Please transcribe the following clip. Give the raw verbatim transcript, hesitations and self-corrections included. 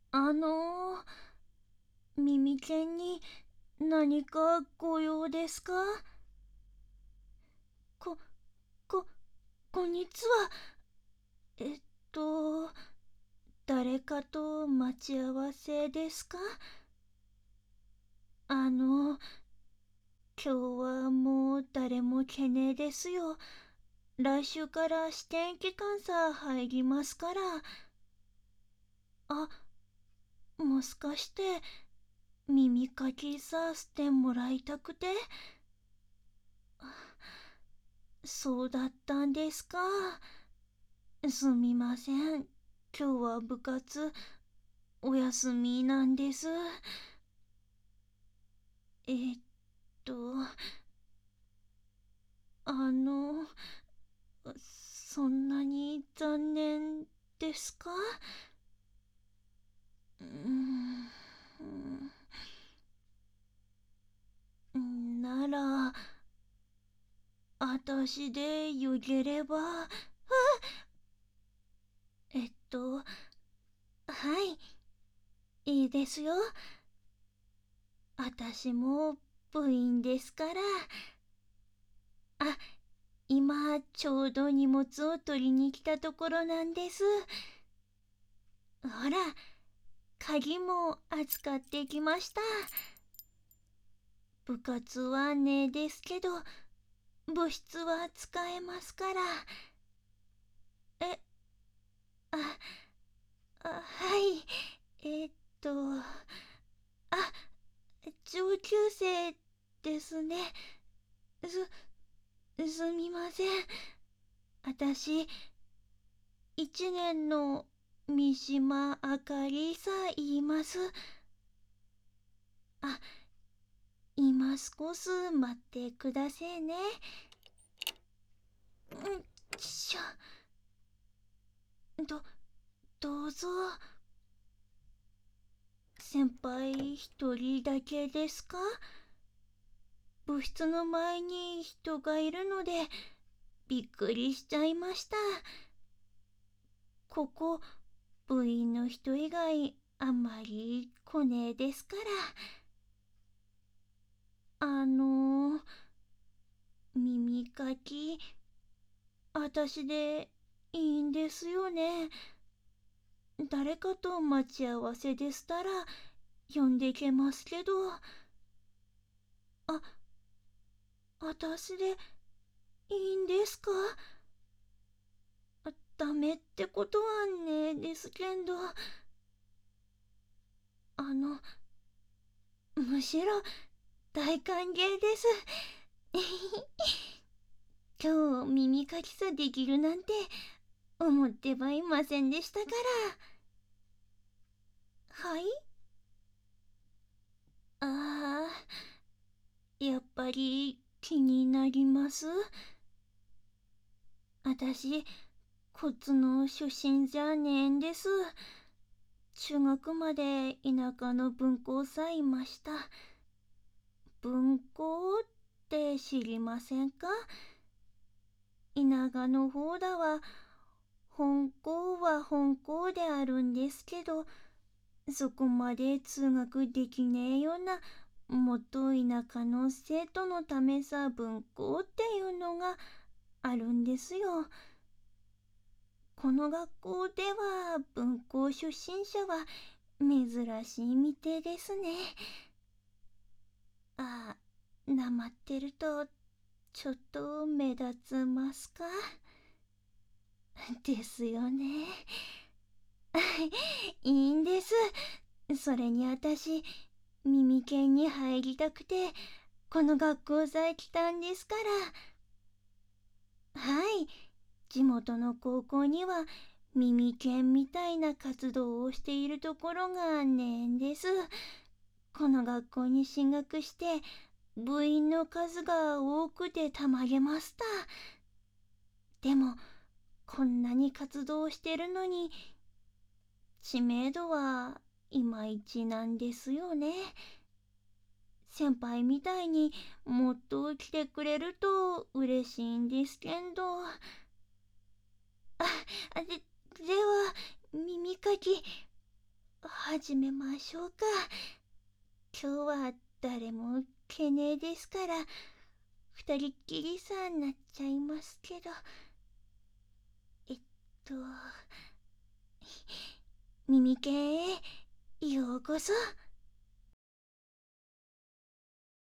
あのー、耳犬に何かご用ですか？こ、こ、こんにちは。えっと、誰かと待ち合わせですか？あの、今日はもう誰も来ねえですよ。来週から試験期間さ入りますから。あ、もしかして耳かきさせてもらいたくて？そうだったんですか。すみません。今日は部活お休みなんです。えーっと、あの、そんなに残念ですか？うーん、なら、あたしでよければ、あ、えっと、はい、いいですよ。あたしも部員ですから。あ、今ちょうど荷物を取りに来たところなんです。ほら、鍵も預かってきました。部活はねえですけど、部室は使えますから。え、あ、あ、はい。えーっと、あ、上級生ですね。す、すみません。あたし、一年の三島あかりさ言います。あ、今少し待ってくださいね。んしょ。ど、どうぞ。先輩一人だけですか？部室の前に人がいるのでびっくりしちゃいました。ここ部員の人以外あんまり来ねえですから。あのー、耳かきあたしでいいんですよね？誰かと待ち合わせでしたら呼んでけますけど。あ、あたしでいいんですか？あ、ダメってことはねえですけど。あの、むしろ大歓迎です。今日耳かきさできるなんて思ってはいませんでしたから。はい。ああ、やっぱり気になります。あたしこっちの出身じゃねえんです。中学まで田舎の分校さいました。分校って知りませんか？田舎の方だは本校は本校であるんですけど、そこまで通学できねえようなもっと田舎の生徒のためさ分校っていうのがあるんですよ。この学校では分校出身者は珍しいみてえですね。あ、なまってるとちょっと目立つますか？ですよね。いいんです。それにあたし耳犬に入りたくてこの学校さえ来たんですから。はい、地元の高校には耳犬みたいな活動をしているところがねえんです。この学校に進学して部員の数が多くてたまげました。でもこんなに活動してるのに知名度はいまいちなんですよね。先輩みたいにもっと来てくれると嬉しいんですけど。あ、で、では耳かき始めましょうか。今日は誰もけねえですから、二人っきりさんなっちゃいますけど。えっと、耳犬へようこそ。